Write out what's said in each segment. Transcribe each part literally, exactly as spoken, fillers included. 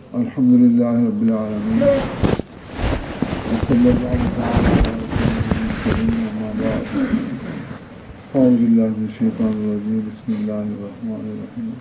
الحمد للہ رب العالمین وصلی اللہ تعالی اما بعد اعوذ باللہ من الشیطان الرجیم بسم اللہ الرحمن الرحیم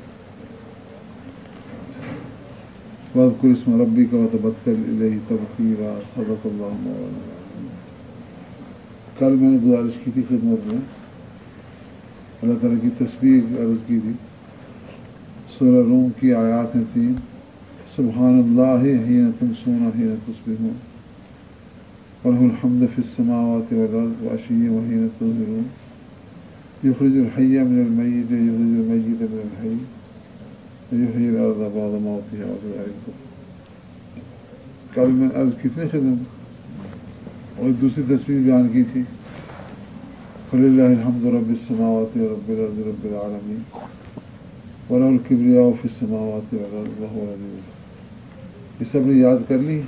واذکر اسم ربک وتبتل الیہ تبتیلا صدق اللہ مولانا۔ کل میں نے گزارش کی تھی خدمت میں، اللہ تعالیٰ کی تسبیح عرض کی تھی۔ سورہ روم کی آیات ہیں تین، سبحان اللہ حین تمسون حین تصبحون وله الحمد فی السماوات والارض وعشیا وحین تظہرون یخرج الحی من المیت یخرج المیت من الحی ویحیی الارض بعد موتها وکذلک۔ کل میں عرض کی تھی خدمت، اور دوسری تسبیح بیان کی تھی، فللہ الحمد رب السماوات رب الارض رب العالمین وَلَهُ الْكِبْرِيَاءُ فِي السَّمَاوَاتِ وَالْأَرْضِ وَهُوَ الْعَزِيزُ الْحَكِيمُ۔ یہ سب نے یاد کر لی،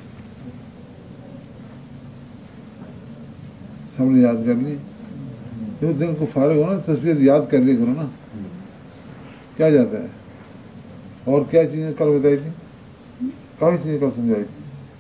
سب نے یاد کر لی۔ جو دن کو فارغ ہونا تصویر یاد کر لی کرو نا، کیا جاتا ہے۔ اور کیا چیزیں کل بتائی تھی، کافی چیزیں کل سمجھائی تھی،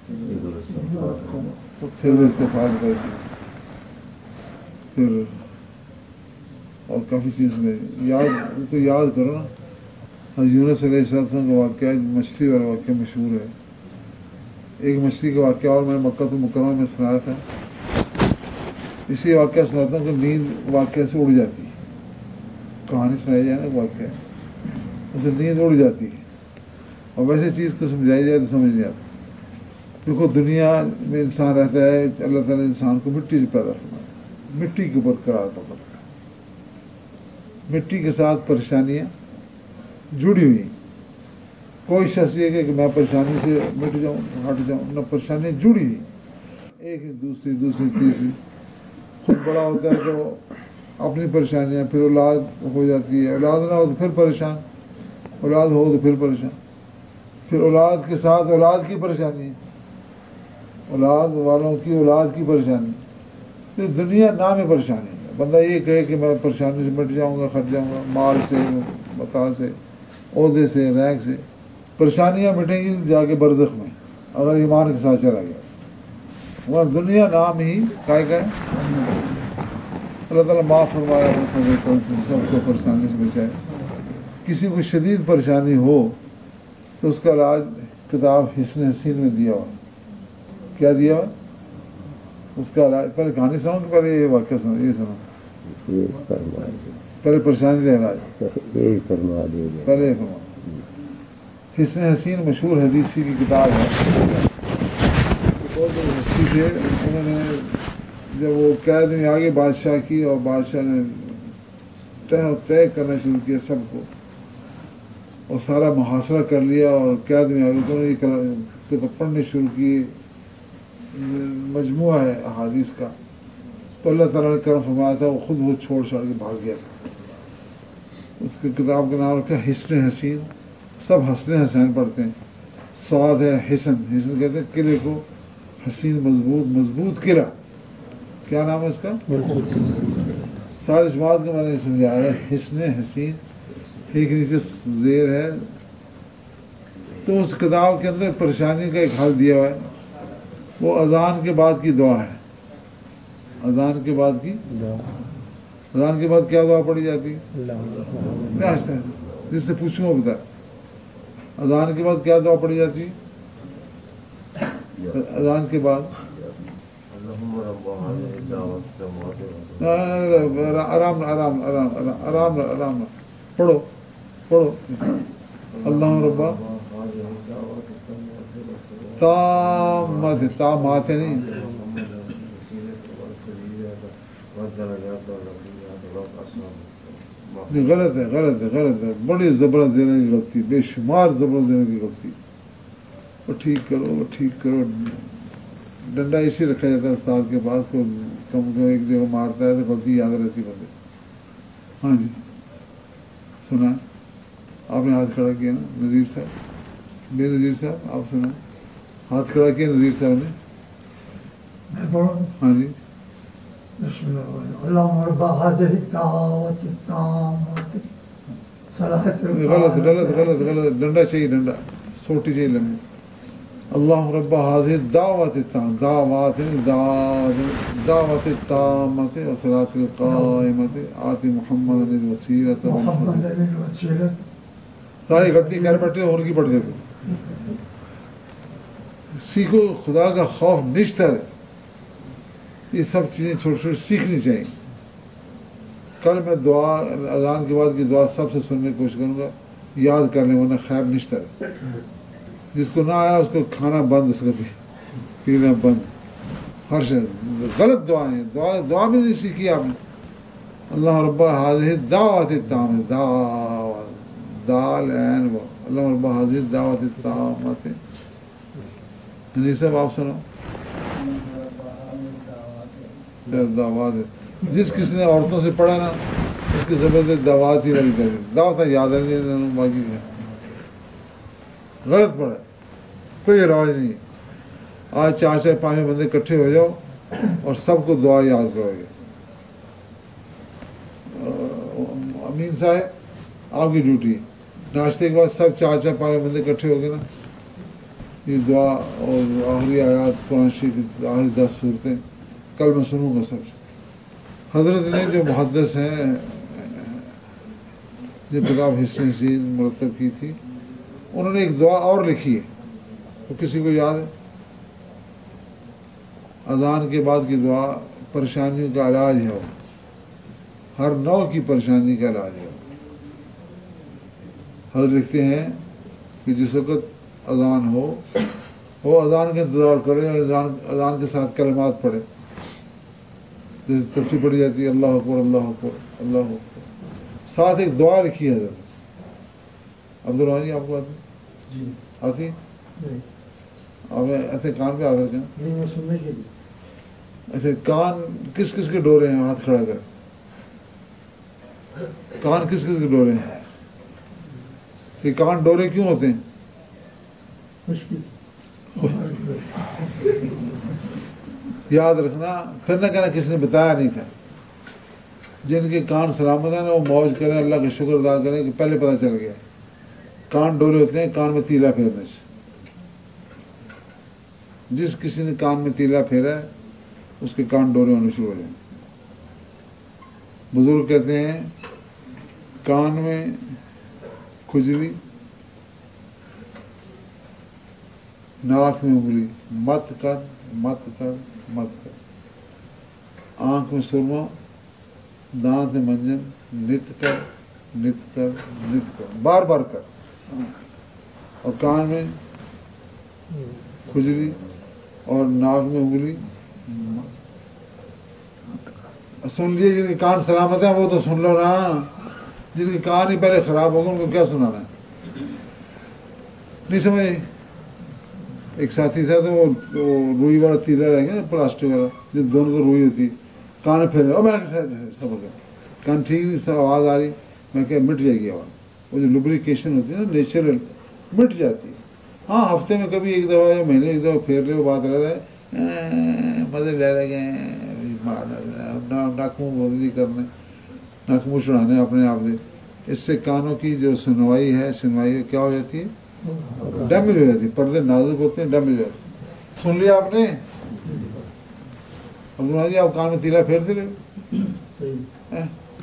پھر استغفار بتائی تھی، پھر اور کافی چیز میں یاد تو یاد کرو نا۔ یونس علیہ السلام کا واقعہ، مچھلی والا واقعہ مشہور ہے۔ ایک مچھلی کا واقعہ اور میں مکہ المکرمہ میں سنایا تھا، اسی واقعہ سناتا ہوں کہ نیند واقعہ سے اڑ جاتی ہے، کہانی سنائی جائے نا واقعہ، اسے نیند اڑ جاتی ہے، اور ویسے چیز کو سمجھائی جائے تو سمجھ نہیں آتی۔ دیکھو دنیا میں انسان رہتا ہے، اللہ تعالیٰ نے انسان کو مٹی سے پیدا کرنا، مٹی کے اوپر قرار پکڑ، مٹی کے ساتھ پریشانیاں جڑی ہوئی۔ کوئی شخص یہ کہ میں پریشانی سے مٹ جاؤں ہٹ جاؤں، نہ، پریشانیاں جڑی ہوئی، ایک دوسری دوسری تیسری۔ خود بڑا ہوتا ہے تو اپنی پریشانیاں، پھر اولاد ہو جاتی ہے، اولاد نہ ہو تو پھر پریشان، اولاد ہو تو پھر پریشان، پھر اولاد کے ساتھ اولاد کی پریشانی، اولاد والوں کی اولاد کی پریشانی۔ تو دنیا نام پریشانی ہے۔ بندہ یہ کہے کہ میں پریشانی سے مٹ جاؤں گا، کھٹ جاؤں گا، مال سے، متا سے، عہدے سے، رینک سے، پریشانیاں مٹیں گی جا کے برزخ میں، اگر ایمان کے ساتھ چلا گیا۔ وہ دنیا نام ہی کائے کا ہے۔ اللہ تعالیٰ معاف فرمایا، سب کو پریشانی سے بچائے۔ کسی کو شدید پریشانی ہو تو اس کا علاج کتاب حسن حسین میں دیا ہوا۔ کیا دیا ہوا اس کا علاج؟ پہلے کہانی سناؤں کہ پہلے یہ واقعہ سنو؟ یہ سنو، پہلے پریشانی کا علاج پہلے فرما۔ حسن حسین مشہور حدیثی کی کتاب ہے۔ ہستی تھے، انہوں نے جب وہ قید میں آگے بادشاہ کی، اور بادشاہ نے طے طے کرنا شروع کیا سب کو، اور سارا محاصرہ کر لیا، اور قید میں آگے تو انہوں نے یہ پڑھنے شروع کی، مجموعہ ہے احادیث کا۔ تو اللہ تعالیٰ نے کرم فرمایا تھا، وہ خود وہ چھوڑ چھاڑ کے بھاگ گیا۔ اس کی کتاب کا نام رکھا حسن حسین۔ سب حسن حسین پڑھتے ہیں، سواد ہے حسن، حسن کہتے ہیں قلعے کو، حسین مضبوط، مضبوط قلعہ۔ کیا نام ہے اس کا؟ سارے اس بات کو میں نے سمجھایا ہے، حسن حسین، ایک نیچے زیر ہے۔ تو اس کتاب کے اندر پریشانی کا ایک حل دیا ہوا ہے، وہ اذان کے بعد کی دعا ہے۔ اذان کے بعد کی دعا، اذان کے بعد کیا دعا پڑھی جاتی ہے؟ جس سے پوچھوں وہ بتا، اذان کے بعد کیا دعا پڑھی جاتی ہے؟ اذان کے بعد آرام آرام آرام آرام آرام پڑھو پڑھو اللہم ربا تامات، تامات ہے نہیں، غلط ہے غلط ہے غلط ہے، بڑی زبردست دینے کی غلطی، بے شمار زبردست دینے کی غلطی۔ وہ ٹھیک کرو، وہ ٹھیک کرو۔ ڈنڈا اسی رکھا جاتا ہے استاد کے پاس، کو کم کم ایک جگہ مارتا ہے تو غلطی یاد رہتی بندے۔ ہاں جی سنا، آپ نے ہاتھ کھڑا کیا نا نذیر صاحب، بے نذیر صاحب آپ سنا، ہاتھ کھڑا کیا نذیر صاحب نے۔ ہاں جی، بسم اللہ اللہم رب هذه الدعوة التامة صلاة غلط غلط غلط غلط، ڈنڈا چاہیے، ڈنڈا سوٹی جی لمبی اللہم رب هذه الدعوة التامة دعوات دعوة التامة والصلاة القائمة آت محمد الوسیلة محمد الوسیلة ساری غلطی کر بیٹھے اور کی پڑھ گئے. سیکھو خدا کا خوف نشتر. یہ سب چیزیں چھوٹی چھوٹی سیکھنی چاہیے. کل میں دعا اذان کے بعد کی دعا سب سے سننے کی کوشش کروں گا, یاد کر لیں ورنہ خیر نشتر. جس کو نہ آیا اس کو کھانا بند, اس کو پینا بند. ہر شخص غلط دعائیں دعا دعا بھی نہیں سیکھی آپ نے. اللہ رب هذه الدعوات التامة دعوات دال عین و اللہ رب هذه الدعوات التامة. نہیں سب آپ سنو دعوات. جس کسی نے عورتوں سے پڑھا نا اس کی زبردست دعوات ہی والی چاہیے. دعوت یاد ہے باقی غلط پڑھا, کوئی رواج نہیں. آج چار چار پانچ بندے اکٹھے ہو جاؤ اور سب کو دعا یاد کرو گے. امین صاحب آپ کی ڈیوٹی ناشتے کے بعد سب چار چار پانچ بندے اکٹھے ہو گئے نا, یہ دعا اور آخری آیات قرآن شریف کی آخری دس صورتیں کل میں سنوں گا سب سے. حضرت نے جو محدث ہیں جو کتاب حسن حسین مرتب کی تھی, انہوں نے ایک دعا اور لکھی ہے, تو کسی کو یاد ہے؟ اذان کے بعد کی دعا پریشانیوں کا علاج ہے, وہ ہر نوع کی پریشانی کا علاج ہے. حضرت لکھتے ہیں کہ جس وقت اذان ہو وہ اذان کا انتظار کرے اور اذان اذان کے ساتھ کلمات پڑھے. جیسے تسبیح پڑھی جاتی ہے اللہ اکبر اللہ اکبر اللہ اکبر, ساتھ ایک دعا لکھی ہے حضرت. عبدالرحمان جی آپ کو آتی آتی آپ ایسے کان پہ آ سکتے ہیں؟ ایسے کان کس کس کے ڈورے ہیں؟ ہاتھ کھڑا کر. کان کس کس کے ڈورے ہیں؟ یہ کان ڈورے کیوں ہوتے ہیں؟ یاد رکھنا, پھر نہ کہنا کسی نے بتایا نہیں تھا. جن کے کان سلامت ہیں نا وہ موج کریں, اللہ کا شکر ادا کریں کہ پہلے پتہ چل گیا. کان ڈورے ہوتے ہیں کان میں تیلا پھیرنے سے. جس کسی نے کان میں تیلا پھیرا ہے اس کے کان ڈورے ہونے شروع ہو جائیں. بزرگ کہتے ہیں کان میں کھجلی, ناک میں انگلی, مت کر مت کر مت کر. آنکھ میں سرما, دانت میں منجن, نت کر نت کر نت کر, بار بار کر. اور کان میں کھجلی اور ناک میں انگلی. سن لیے جن کے کان سلامت ہیں وہ تو سن لو نا. جن کے کان ہی پہلے خراب ہو گئے ان کو کیا سنانا ہے؟ نہیں سمجھے؟ ایک ساتھی تھا تو وہ روئی والا تیرا رہ گیا نا, پلاسٹک والا, جو دونوں کو روئی ہوتی, کان پھیرے اور میں سب ہو گیا کان ٹھیک نہیں, سب آواز آ رہی. میں کہ مٹ جائے گی آواز. وہ جو لبریکیشن ہوتی ہے نا نیچرل مٹ جاتی ہے. ہاں ہفتے میں کبھی ایک دفعہ یا مہینے ایک دفعہ پھیر رہے ہو, بات رہتا ہے مزے لے رہے گئے, ناک منہ بودلی کرنے, ناک منہ چڑھانے اپنے آپ سے. اس سے کانوں کی جو سنوائی ہے سنوائی کیا ہو جاتی ہے؟ ڈیمیج ہو جاتی ہے. پردے نازک ہوتے ہیں, ڈیمیج ہو جاتے ہیں. سن لیا آپ نے؟ عبداللہ جی آپ کان میں تیلا پھیر دے رہے.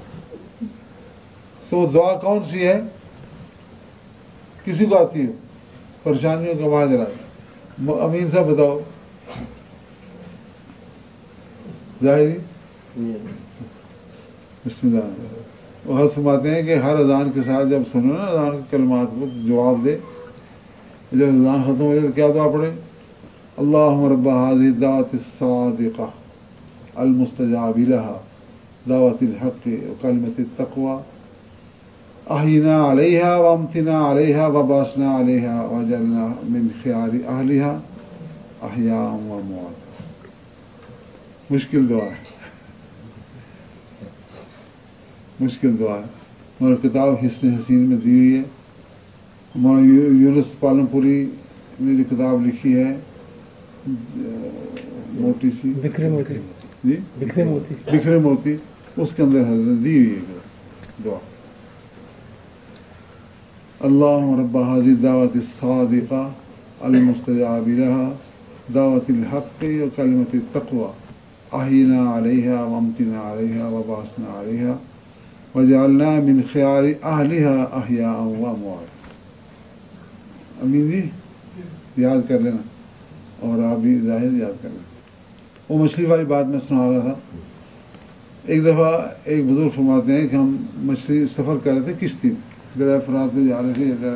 تو دعا کون سی ہے؟ کسی کو آتی ہے پریشانیوں کا واحد علاج؟ امین صاحب بتاؤ. ظاہر بسم اللہ. وہ حضرت فرماتے ہیں کہ ہر اذان کے ساتھ جب سنو نا اذان کے کلمات کو جواب دے. جب اذان ختم ہو جائے تو کیا دعا پڑھے؟ اللہم رب هذه الدعوة الصادقة المستجاب لها دعوة الحق وكلمة التقوى احینا علیہا وامتنا علیہا وبعثنا علیہا وجعلنا من خیار اہلہا احیاء و اموات. مشکل دعا ہے, مشکل دعا ہے. ہماری کتاب حسن حسین میں دی ہوئی ہے. ہمارا یونس پالن پوری نے جو کتاب لکھی ہے موٹی سی بکھرے موتی, جی بکھرے موتی بکھرے موتی, اس کے اندر حضرت دی ہوئی ہے دعا. اللهم رب هذه الدعوة الصادقة المستجاب لها دعوة الحق وكلمة التقوى أحينا عليها وامتنا عليها وبعثنا عليها وجعلنا من خيار أهلها أحياء وأموات. امین جی یاد کر لینا اور آپ بھی ظاہر یاد کر لینا. وہ مچھلی والی بات میں سنا رہا تھا. ایک دفعہ ایک بزرگ فرماتے ہیں کہ ہم مچھلی سفر کر رہے تھے کشتی میں، دریا فرات میں جا رہے تھے.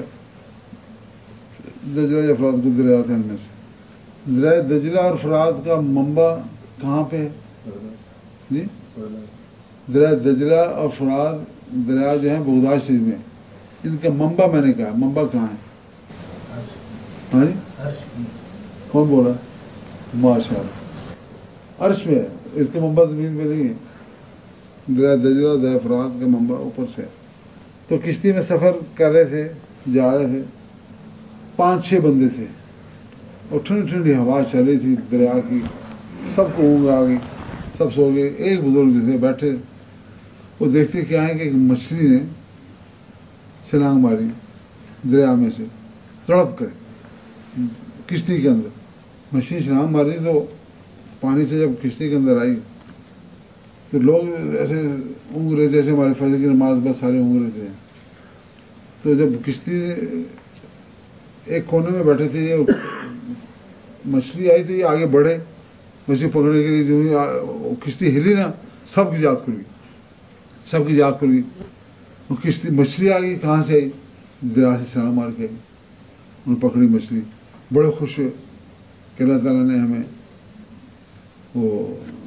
دجلہ یا فرات کو دریا تھے ان میں سے. دریا دجلہ اور فرات کا منبع کہاں پہ ہے جی؟ دریا دجلہ اور فرات دریا جو ہیں بغداد شریف میں. ان کا منبع میں نے کہا منبع کہاں ہے؟ ہاں جی کون بولا؟ ماشاء اللہ عرش پہ ہے. اس کا منبع زمین پہ نہیں ہے. دریا دجلہ دریا فرات کا منبع اوپر سے ہے. تو کشتی میں سفر کر رہے تھے، جا رہے تھے. پانچ چھ بندے تھے اور ٹھنڈی ٹھنڈی ہوا چل رہی تھی دریا کی. سب کو اونگ آ گئی، سب سو گئے. ایک بزرگ جو تھے بیٹھے، وہ دیکھتے کیا ہے کہ ایک مچھلی نے چھلانگ ماری دریا میں سے تڑپ کر کشتی کے اندر. مچھلی چھلانگ ماری تو پانی سے جب کشتی کے اندر آئی تو لوگ ایسے اونگ رہے تھے، جیسے ہمارے فجر کی نماز بس سارے اونگ رہے تھے. تو جب کشتی ایک کونے میں بیٹھے تھے، یہ مچھلی آئی تو یہ آگے بڑھے مچھلی پکڑنے کے لیے. جو ہی کشتی ہلی نا، سب کی جاگ کھل گئی، سب کی جاگ کھل گئی. وہ کشتی مچھلی آ گئی کہاں سے آئی؟ دریا سے چھلانگ مار کے آئی. انہوں نے پکڑی مچھلی، بڑے خوش ہوئے کہ اللہ تعالیٰ نے ہمیں وہ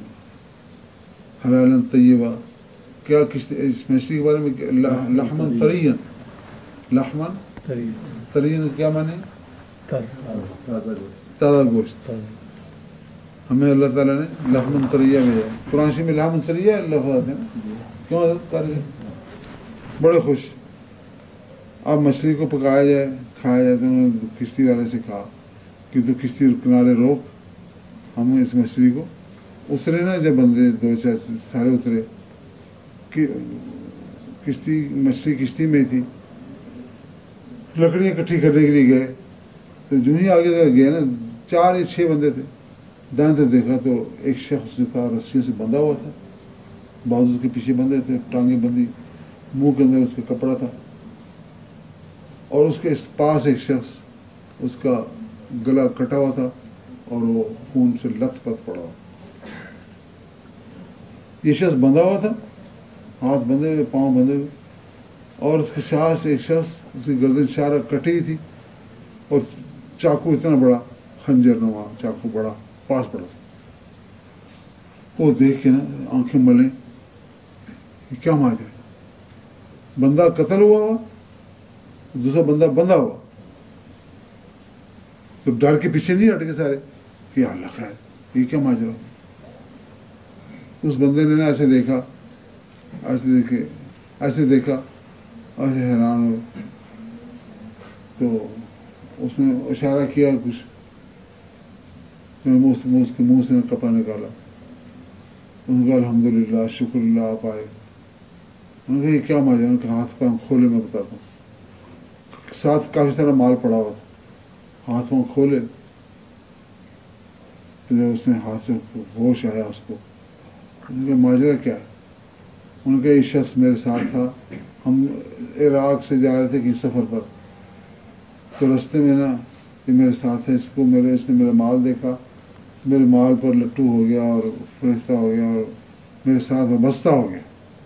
حلال طیبہ کیا کشتی اس مچھلی کے بارے میں لحمن طرین لحمن طرین کیا مانے؟ تازہ گوشت. ہمیں اللہ تعالیٰ نے لحمن طریہ بھیجا. قرآن شریف میں لحمن طریہ لفظ آتے ہیں. کیوں کر بڑے خوش. اب مچھلی کو پکایا جائے کھایا جائے. تو انہوں نے کشتی والے سے کہا کہ تو کشتی کنارے روک، ہم اس مچھلی کو. اترے نا جب بندے دو چار سارے اترے کہ کشتی مچھلی کشتی میں تھی. لکڑیاں اکٹھی کرنے کے لیے گئے تو جو ہی آگے گئے نا، چار یا چھ بندے تھے. دائیں طرف دیکھا تو ایک شخص جو تھا رسیوں سے بندھا ہوا تھا، بازو کے پیچھے بندھے تھے، ٹانگیں بندھی، منہ کے اندر اس کا کپڑا تھا. اور اس کے پاس ایک شخص، اس کا گلا کٹا ہوا تھا اور وہ خون سے لت پت پڑا ہوا. یہ شخص بندھا ہوا تھا، ہاتھ بندھے ہوئے، پاؤں بندھے ہوئے، اور اس کے ساتھ ایک شخص، اس کی گردن چارہ کٹی تھی اور چاقو اتنا بڑا، خنجر نما چاقو بڑا پاس پڑا. وہ دیکھ کے نا آنکھیں ملیں، یہ کیا ماجرا ہے؟ بندہ قتل ہوا ہوا، دوسرا بندہ بندھا ہوا. تو ڈر کے پیچھے نہیں ہٹ کے سارے کہ اللہ خیر یہ کیا ماجرا. اس بندے نے نا ایسے دیکھا، ایسے دیکھے ایسے دیکھا ایسے حیران ہو. تو اس نے اشارہ کیا کچھ، منہ سے اس کے منہ سے کپڑا نکالا. انہوں نے کہا الحمدللہ شکر اللہ آپ آئے. انہوں نے کہا یہ کیا ماجرا؟ ان کے ہاتھ پاؤں کھولے میں بتاتا ہوں. ساتھ کافی سارا مال پڑا ہوا تھا. ہاتھ پاؤں کھولے تو جب اس نے ہاتھ سے ہوش آیا اس کو، انہوں نے کہا ماجرا کیا ہے؟ انہوں نے کہا یہ شخص میرے ساتھ تھا، ہم عراق سے جا رہے تھے کسی سفر پر. تو رستے میں نا یہ میرے ساتھ ہے، اس کو میرے اس نے میرا مال دیکھا، میرے مال پر لٹو ہو گیا اور فرشتہ ہو گیا اور میرے ساتھ وابستہ ہو گیا.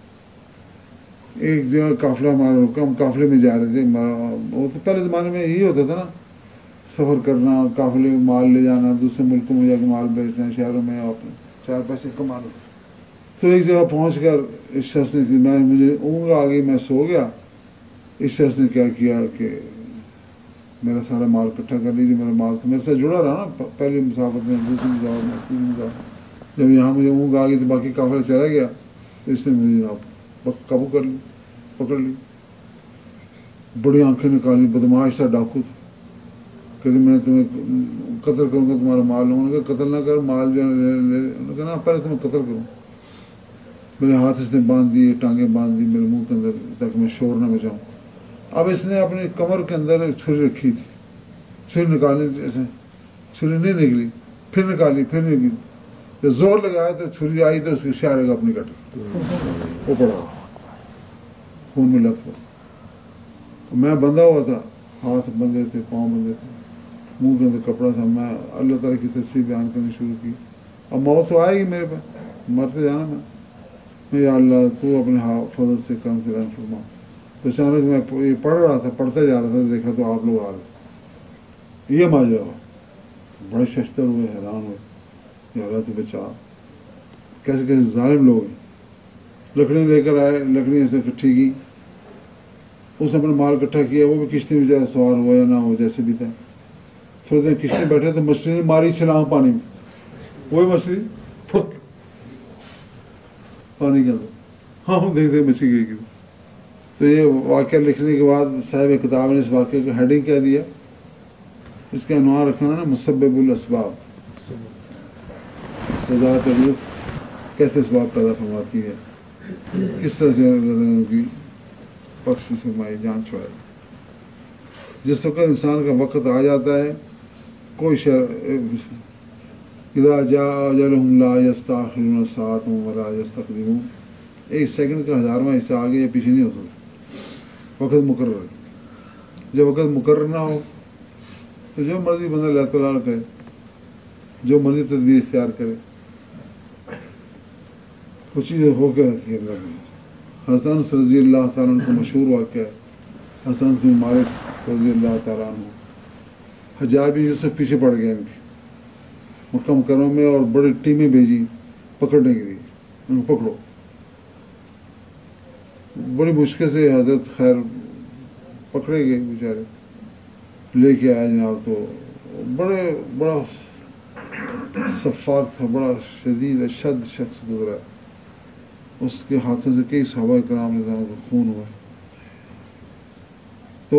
ایک جگہ قافلہ ہمارا رکا، ہم قافلے میں جا رہے تھے. وہ تو پہلے زمانے میں یہی ہوتا تھا نا، سفر کرنا، قافلے میں مال لے جانا، دوسرے ملکوں میں جا کے مال بیچنا، شہروں میں اپنے چار پیسے کمانا. تو ایک جگہ پہنچ کر اس شخص نے، میں مجھے اونگ آ گئی، میں سو گیا. اس شخص نے کیا کیا کہ میرا سارا مال اکٹھا کر لیجیے. میرا مال تو میرے ساتھ جڑا رہا نا، پہلی مسافت میں، دوسری مسافت میں، تیسری مسافت. جب یہاں مجھے اونگ آ گئی تو باقی قافلہ چلا گیا. تو اس نے مجھے جناب قابو کر لی، پکڑ لی. بڑی آنکھیں نکالی، بدماش تھا، ڈاکو تھا. کہتے میں تمہیں قتل کروں گا، تمہارا مال لوں گا. قتل نہ کر، مال جو ہے نا پہلے تمہیں قتل کروں. میرے ہاتھ اس نے باندھ دیے، ٹانگیں باندھ دی میرے منہ کے اندر تاکہ میں شور نہ بچاؤں. اب اس نے اپنی کمر کے اندر ایک چھری رکھی تھی، چھری نکالنی تھی، ایسے چھری نہیں نکلی، پھر نکالی، پھر نکلی، جب زور لگایا تو چھری آئی تو اس کے اشارے کا اپنی کٹ وہ پڑا خون میں لت ہوا۔ میں بندھا ہوا تھا، ہاتھ بندھے تھے، پاؤں بندھے تھے، منہ کے اندر کپڑا تھا۔ میں اللہ تعالیٰ کی تصویر بیان کرنی شروع کی۔ اب موت تو آئے گی میرے پہ، مرتے جانا میں، یا اللہ تو اپنے فضل سے کرم سے رحم فرما۔ تو اچانک میں یہ پڑھ رہا تھا، پڑھتا جا رہا تھا، دیکھا تو آپ لوگ آ رہے، یہ ماجرا ہوا۔ بڑے ششتر ہوئے، حیران ہوئے، یا اللہ تو بچا، کیسے کیسے ظالم لوگ ہیں۔ لکڑیاں لے کر آئے، لکڑیاں سے اکٹھی کی، اس نے اپنا مال اکٹھا کیا، وہ بھی کشتی میں جائے سوار ہوا یا نہ ہو جیسے بھی تھا۔ تھوڑی دیر کشتی بیٹھے تو مچھلی نے ماری چھلانگ پانی میں، وہی مچھلی پھک پانی کے اندر، ہاں ہم دیکھتے مچھلی گئی کی۔ تو یہ واقعہ لکھنے کے بعد صاحب کتاب نے اس واقعے کو ہیڈنگ کیا دیا، اس کا عنوان رکھنا نا مسبب الاسباب، خدا تعالیٰ کیسے اسباب پیدا فرماتی ہے، کس طرح سے ان کی بخش فرمائی، جان چھوڑائی۔ جس وقت انسان کا وقت آ جاتا ہے، کوئی شر اذا جاء اجلهم لا يستأخرون ساعة ولا يستقدمون، ایک سیکنڈ کا ہزارواں حصہ آگے یا پیچھے نہیں ہو سکتا، وقت مقرر ہے۔ جب وقت مقرر نہ ہو تو جو مرضی بندہ اللہ تعالیٰ کرے، جو مرضی تدبیر اختیار کرے، وہ چیزیں ہو کے رہتی ہے اللہ کی۔ حضرت انس رضی اللہ تعالیٰ عنہ کو مشہور واقعہ ہے، حضرت انس بن مالک رضی اللہ تعالیٰ عنہ، حجاج بن یوسف پیچھے پڑ گئے ان کی مکہ مکرمہ میں، اور بڑی ٹیمیں بھیجی پکڑنے کے لیے، ان کو پکڑو۔ بڑی مشکل سے حضرت خیر پکڑے گئے بیچارے، لے کے آئے جناب، تو بڑے بڑا صفاق تھا، بڑا شدید اشد شخص گزرا، اس کے ہاتھوں سے کئی صحابہ کرام کا خون ہوا، تو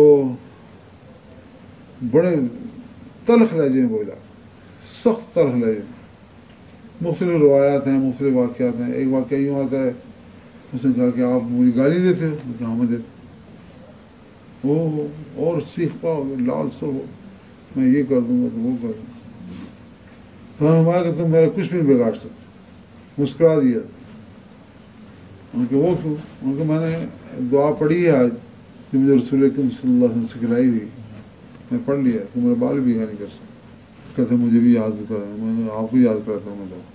بڑے تلخ لہجے میں بولا، سخت تلخ لہجے۔ مختلف روایات ہیں، مختلف واقعات ہیں۔ ایک واقعہ یوں آتا ہے، اس نے کہا کہ آپ مجھے گالی دیتے ہو، میں کہا ہمیں دیتے وہ، اور سیخ پاؤ لال سو ہو، میں یہ کر دوں گا تو وہ کر دوں گا، تو ہمارا کہ تم میرا کچھ بھی نہیں بگاڑ سکتے۔ مسکرا دیا۔ ان کے وہ کیوں؟ ان کو میں نے دعا پڑھی ہے آج جو مجھے رسول اکرم صلی اللہ علیہ وسلم سکھلائی ہوئی، میں پڑھ لیا، تو میرے بال بھی نہیں کر سکتے۔ کہتے مجھے بھی یاد کرا، میں آپ کو یاد کرتا ہوں، میں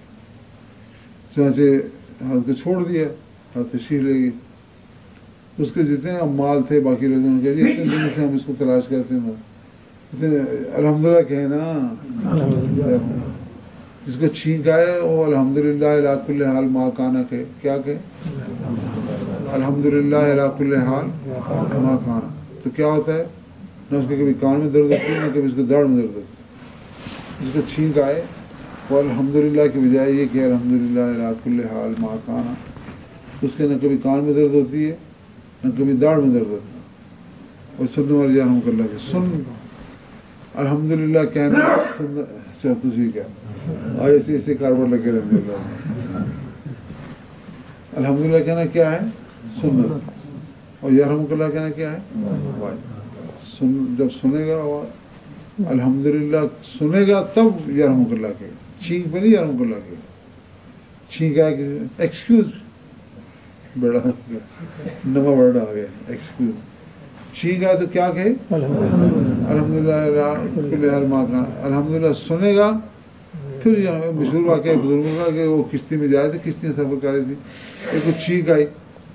چنانچہ حضرت کو چھوڑ دیا، حضرت تشریف لے گئی۔ اس کے جتنے مال تھے باقی لوگوں نے کہا جی اتنے دنوں سے ہم اس کو تلاش کرتے ہیں، اتنے الحمدللہ کہیں نا، جس کو چھینک آئے وہ الحمدللہ علی کل حال ما کانا کہے، کیا کہے؟ الحمدللہ علی کل حال ما کانا۔ تو کیا ہوتا ہے؟ نہ اس کے کبھی کان میں درد ہوتی ہے، نہ کبھی اس کے داڑھ میں درد ہوتی ہے۔ جس کو چھینک آئے وہ الحمدللہ کی بجائے یہ کہ الحمدللہ علی کل حال ما کانا، اس کے نہ کبھی کان میں درد ہوتی ہے، نہ کبھی داڑھ میں درد ہوتی ہے۔ اور سننے والے جان کر لگے سن الحمدللہ کہنا، سن چاہ تجھے کیا آج ایسے ایسے کاربار لگے رہنے اللہ۔ الحمدللہ کہنا کیا ہے؟ سنت۔ اور یرحمک اللہ کہنا کیا ہے؟ سن، جب سنے گا الحمدللہ سنے گا تب یرحمک اللہ کہے، چھینک پہ نہیں یرحمک اللہ کہے۔ چھینک آئے کہ ایکسکیوز، بڑا نما ورڈ آ گیا ایکسکیوز۔ چھینک آئے تو کیا کہے؟ الحمدللہ الحمدللہ سنے گا۔ پھر مشہور واقعہ بزرگوں کا کہ وہ کشتی میں جائے تھے، کشتیاں سفر کر رہی تھی، ایک کو چھینک آئی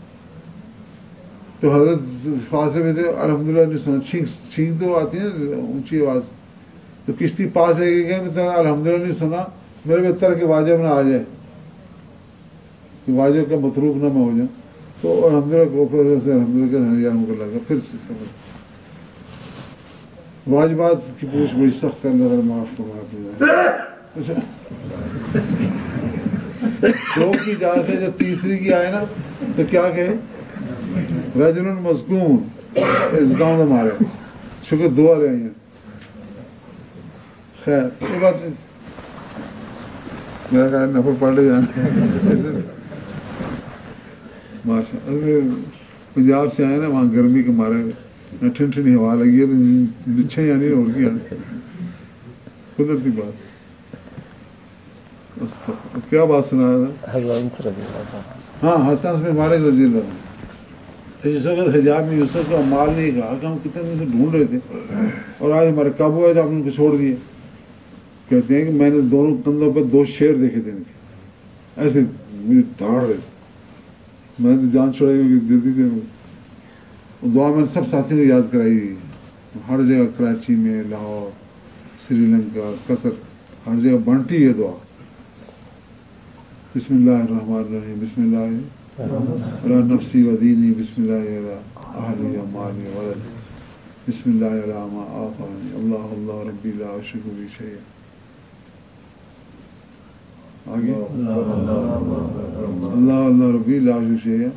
تو حضرت فاصلے میں تھے، الحمدللہ نہیں سنا، چھینک چھینک تو آتی ہے نا اونچی آواز، تو کشتی پاس لے کے گئے، میں الحمدللہ نہیں سنا، میرے بہتر کہ واجب نہ آ جائے، کہ واجب کا متروک نہ میں ہو جاؤں، تو الحمدللہ کو پھر الحمدللہ کا یرحمک اللہ کا پھر سمجھ۔ واجبات کی پوچھ بڑی سخت ہے، اللہ معاف فرمائے۔ دو کی اجازت ہے، جب تیسری کی آئے نا تو کیا کہے؟ رجل مذکون اس گاؤں ہمارے شکر دعا لے آئی ہیں۔ خیر یہ بات میرا کہا نفر پڑھ لے جانا ماشاء اللہ۔ پنجاب سے آئے نا، وہاں گرمی کے مارے ٹھنڈ ٹھنڈی ہوا لگی ہے تو بچھے یا نہیں اور کیا قدرتی بات. کیا بات سنا رہا تھا؟ ہاں حسن بن مالک رضی اللہ عنہ. اس وقت حجاب میں یوسف کا مال نہیں کہا کہ ہم کتنے دن سے ڈھونڈ رہے تھے اور آج ہمارے قابو ہے تو آپ نے ان کو چھوڑ دیے. کہتے ہیں کہ میں نے دونوں کندھوں پہ دو شیر دیکھے تھے ان کے ایسے مجھے دھاڑ رہے تھے. میں نے جان چھوڑائی ہوگی جلدی سے. دعا میں نے سب ساتھیوں کو یاد کرائی ہر جگہ، کراچی میں، لاہور، سری لنکا، قطر، ہر جگہ بانٹی ہے دعا. بسم اللہ الرحمن الرحیم، بسم اللہ علی نفسی و دینی، بسم اللہ علی اہلی و مالی و ولد، بسم اللہ علی ما آفانی، اللہ اللہ ربی لا اشرک بہ شیئا. آگے اللہ اللہ ربی لا اشرک شیئا.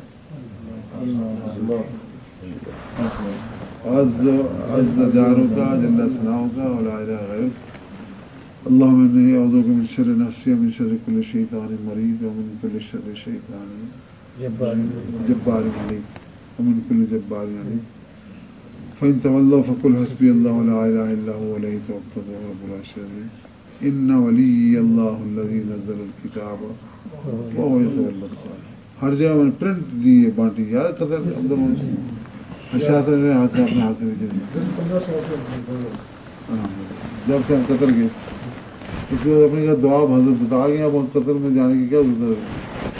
عز عز جارک جل ثناؤک ولا الہ غیرک. اللهم إني أعوذ بك من شر نفسي ومن شر كل شيطان مريض ومن كل شر شيطان جبار عنيد ومن كل جبار عنيد. فإن تولوا فقل حسبي الله لا إله إلا هو عليه توكلت وهو رب العرش العظيم. إن ولي الله الذي نزل الكتاب وهو يتولى الصالحين. ہر جگہ میں نے پرنٹ دی ہے بانٹی. یاد قدر اندر اشاعت نے ہاتھ میں اپنے ہاتھ میں جب سے ہم قطر گئے اس کے بعد اپنی دعا حضرت بتا گیا. اب قطر میں جانے کی کیا ضرورت ہے.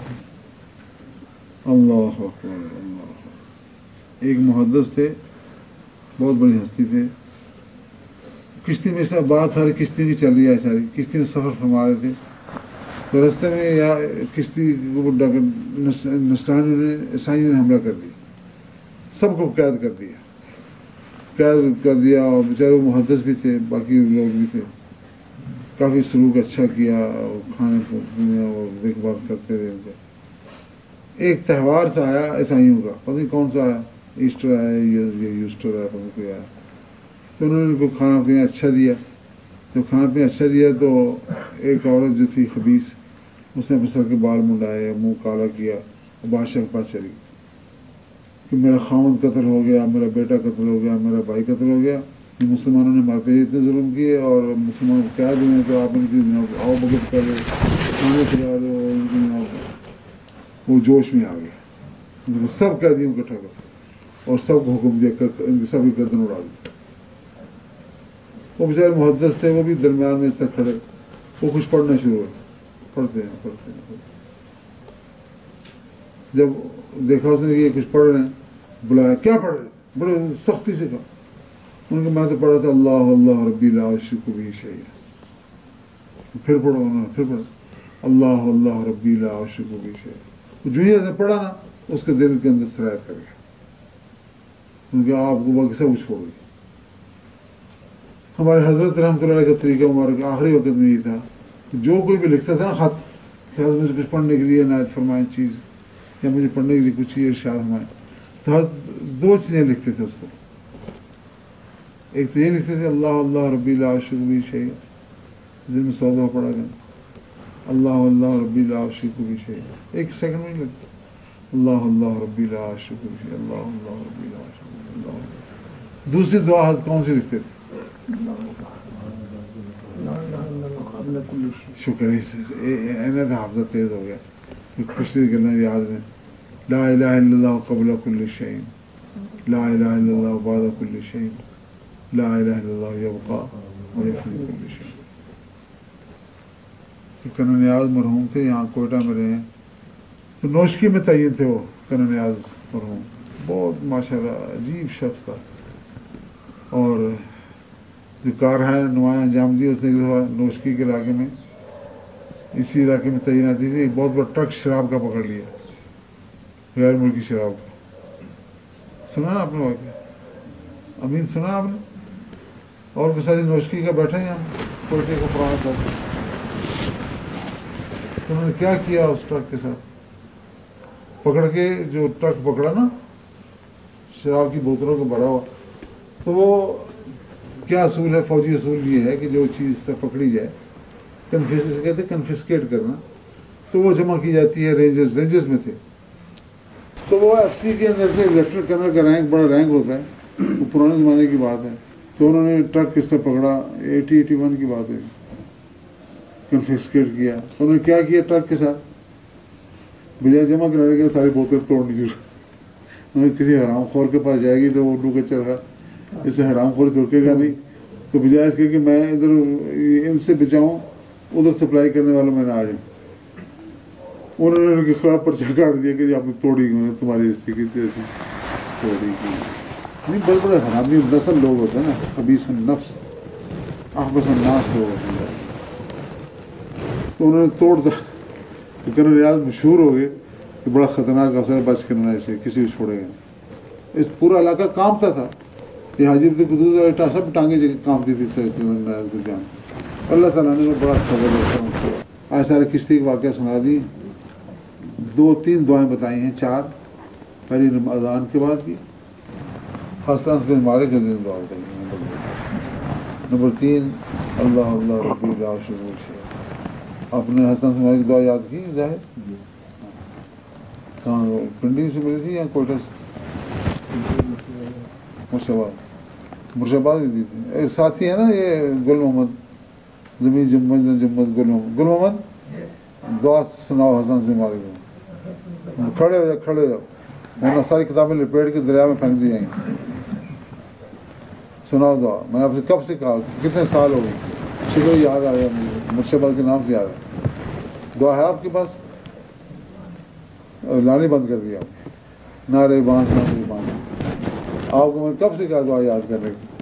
اللہ اکبر اللہ. ایک محدث تھے، بہت بڑی ہستی تھے. کشتی میں سے بات ساری کشتی کی چل رہی ہے، ساری کشتی میں سفر فرما رہے تھے. تو رستے میں یا کشتی کو نسرانیوں نے عیسائیوں نے حملہ کر دیا، سب کو قید کر دیا قید کر دیا اور بیچارے محدث بھی تھے، باقی لوگ بھی تھے. کافی سلوک اچھا کیا اور کھانے پینے اور دیکھ بھال کرتے رہے. ان کا ایک تہوار سے آیا عیسائیوں کا، پتہ نہیں کون سا آیا، ایسٹر آیا یا یوسٹر آیا، پتہ نہیں کوئی آیا. تو انہوں نے ان کو کھانا پینا اچھا دیا. جب کھانا پینا اچھا دیا تو ایک عورت جو تھی خبیث، اس نے اپنے سر کے بال منڈائے، منہ کالا کیا اور بادشاہ کے پاس چلی کہ میرا خاوند قتل ہو گیا، میرا بیٹا قتل ہو گیا، میرا بھائی قتل ہو گیا. مسلمانوں نے ہمارے پہ اتنے ظلم کیے اور مسلمانوں کو کیا دیں تو آپ ان کی آؤ بگت کر دو، کھانے کھلا دو. ان کی وہ جوش میں آ گیا، سب قیدیوں کو اکٹھا کر اور سب کو حکم دیا ان کی سب کی گردن اڑا دی. وہ بیچارے محدث تھے، وہ بھی درمیان میں اس طرح کھڑے، وہ کچھ پڑھنا شروع ہوئے. پڑھتے ہیں پڑھتے ہیں جب دیکھا اس نے کہ یہ کچھ پڑھ رہے ہیں، بلایا کیا پڑھ رہے ہیں، بڑے سختی سے کہا. ان کو میں تو پڑھا تھا اللہ اللہ ربی لا اشرک بہ شیئا. پھر پڑھو، انہوں نے پھر پڑھا اللہ اللہ ربی لا اشرک بہ شیئا. جو ہی ایسے پڑھا نا اس کے دل کے اندر سرایت کر گیا، کیونکہ آپ کو باقی سب کچھ چھوڑ گئی. ہمارے حضرت رحمۃ اللہ علیہ کا طریقہ مبارک آخری وقت میں یہ تھا کہ جو کوئی بھی لکھتا تھا نا خط کہ حضرت مجھے کچھ پڑھنے کے لیے عنایت فرمائیں چیز یا مجھے پڑھنے کے لیے کچھ چیز ارشاد فرمائیں، تو حضرت دو چیزیں لکھتے تھے اس کو. ایک تو یہ لکھتے تھے اللہ اللہ ربی لا اشرک بہ شیئا، دن میں سو دفعہ پڑھا گیا اللہ اللہ ربی لا اشرک بہ شیئا. ایک سیکنڈ میں لگتا اللہ اللہ ربی لا اشرک بہ شیئا، اللہ اللہ ربی لا اشرک بہ شیئا. دوسری دعا حضرت کون سی لکھتے تھے؟ شکر ہے حافظہ تیز ہو گیا، پچھلی گلیں یاد میں. لا الہ الا اللہ قبل کل شیء، لا الہ الا اللہ بعد کل شیء، لا الہ الا اللہ یبقی ویفنی کل شیء. کنن نیاز مرحوم تھے، یہاں کوئٹہ میں رہے ہیں، تو نوشکی میں تعین تھے. وہ کنن نیاز مرحوم بہت ماشاءاللہ عجیب شخص تھا، اور جو کار ہے نمایاں انجام دی اس نے نوشکی کے علاقے میں، اسی علاقے میں تعیناتی تھی. بہت بڑا ٹرک شراب کا پکڑ لیا، غیر ملکی شراب کا. سنا نا آپ نے واقعہ؟ امین سنا آپ نے؟ اور بھی ساری نوشکی کا بیٹھے ہیں ہم کوئٹے کو پرانا ٹرک. تو انہوں نے کیا کیا اس ٹرک کے ساتھ، پکڑ کے جو ٹرک پکڑا نا شراب کی بوتلوں کو بھرا ہوا، تو وہ کیا اصول ہے، فوجی اصول یہ ہے کہ جو چیز اس طرح پکڑی جائے، کنفیس کہتے ہیں کنفسکیٹ کرنا، تو وہ جمع کی جاتی ہے رینجرز رینجرز میں تھے. تو وہ ایف سی کے اندر سے لیفٹنٹ کرنل کا رینک بڑا رینک ہوتا ہے، وہ پرانے زمانے کی بات ہے. تو انہوں نے ٹرک کس طرح پکڑا, ایٹی ایٹی ون کی بات ہے, کنفسکیٹ کیا. انہوں نے کیا کیا ٹرک کے ساتھ, بجائے جمع کرانے کے ساری بوتل توڑنی ضرور. انہوں نے کسی حرام خور کے پاس جائے گی تو وہ اردو کا چل رہا, اس سے حرام خور سے رکے گا نہیں, تو بجائے اس کے کہ میں ادھر ان سے بچاؤں ادھر سپلائی کرنے والوں میں نہ آ جاؤں, انہوں نے خراب پرچہ کاٹ دیا کہ آپ نے توڑی تمہاری حصے کی تھی توڑی کی. نہیں بڑے بڑے حرامی نسل لوگ ہوتے ہیں نا, خبیث النفس اخبث الناس لوگ ہوتے ہیں. تو انہوں نے توڑ دیا. تو کرن ریاض مشہور ہو گئے کہ بڑا خطرناک افسر ہے, بچ کرنا اسے کسی کو چھوڑے گا. اس پورا علاقہ کامتا تھا. یہ حاجی عبد القدوس سب ٹانگیں کامتی تھی جان. اللہ تعالیٰ نے بڑا خبر ہے. آج سارے کشتی کا واقعہ سنا دی. دو تین دعائیں بتائی ہیں, چار. پہلی اذان کے بعد کی حسن بن مالک کے دن دعا بتائی. نمبر تین اللہ اللہ ربی لا شریک له. آپ نے حسن بن مالک کی دعا یاد کی ظاہر کہاں پنڈی سے ملی تھی یا کوئٹہ سے؟ مرشد مرشد دی تھی. ایک ساتھی ہے نا یہ گل محمد زمین جمد جمد گل محمد گل محمد دعا سناؤ حسن بن مالک کو. کھڑے ہو جا کھڑے ہو جاؤ, میں نے ساری کتابیں لپیٹ کے دریا میں پھینک دی جائیں. سناؤ دعا. میں نے آپ سے کب سے کہا, کتنے سال ہو گئے, شکر یاد آ گیا مجھے, مرشد کے نام سے یاد ہے. دعا ہے آپ کے پاس؟ لانی بند کر دیا آپ, نہ رہے بانس نہ رہے بانس. آپ کو میں کب سے کہا دعا یاد کرنے کی.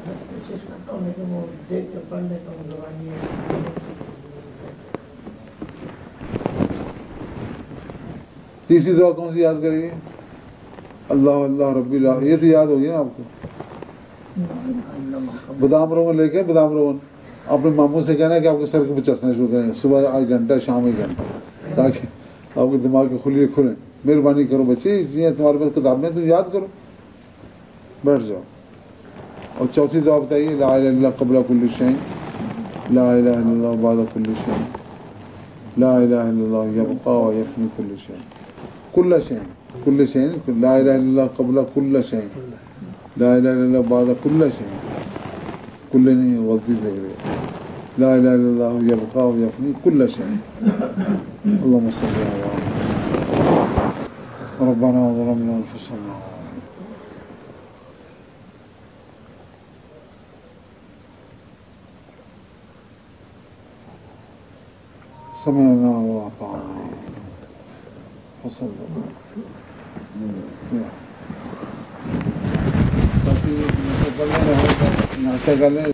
تیسری دعا کون سی یاد کریں گے؟ اللہ اللہ ربی اللہ. یہ تو یاد ہوگی نا آپ کو. بادام روغن لے کے بادام روغن اپنے ماموں سے کہنا ہے کہ آپ کو سر کو چسنا شروع کریں, صبح آٹھ گھنٹہ شام ایک گھنٹہ, تاکہ آپ کے دماغ کے کھلے کھلیں. مہربانی کرو بچے, تمہارے پاس کتاب میں تو یاد کرو, بیٹھ جاؤ. اور چوتھی دعا بتائیے لا الہ الا اللہ قبل کل شیء, لا الہ الا اللہ بعد کل شیء, لا الہ الا اللہ یبقى و یفنی کل شیء. کل شیء کل شیء لا الہ الا اللہ قبل کل شیء, لا الہ الا اللہ بعد کل شیء. کل نہیں غلطی دیکھ رہے. لا الہ الا اللہ یبقى و یفنی کل شیء. اللهم صل علی ربنا ظلمنا انفسنا سمعنا واطعنا وصلى الله.